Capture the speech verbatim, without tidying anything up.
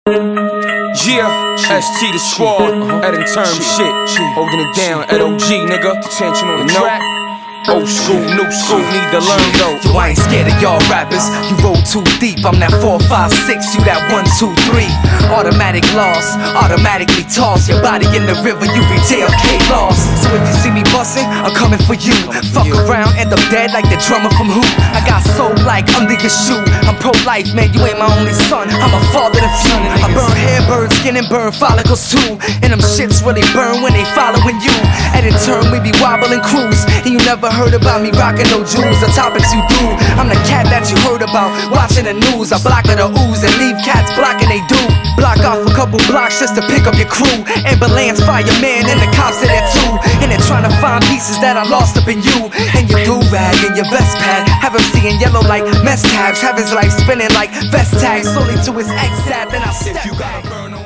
Yeah, S T the squad, at in term shit, holding it down at O G, nigga. Attention on the track. Old school, new school, need to learn though. Yo, I ain't scared of y'all rappers. You roll too deep, I'm that four, five, six, you that one, two, three. Automatic loss, automatically toss your body in the river, you be J F K lost. So if you see me bustin', I'm coming for you. Fuck around, end up dead like the drummer from Who. I got soul like under your shoe. I'm pro-life, man, you ain't my only son. I'm a father to few. I burn hair, burn skin, and burn follicles too. And them shits really burn when they following you. And in turn, we be wobbling crews. And you never heard about me rocking no jewels, the topics you do. I'm the cat that you heard about watching the news. I block of the ooze and leave cats blocking they do. Block off a couple blocks just to pick up your crew. Ambulance, fireman, and the cops are there too. And they're trying to find pieces that I lost up in you. And your do-rag and your vest pad have him seeing yellow like mess tabs. Have his life spinning like vest tags. Slowly to his ex-sad, then I step back.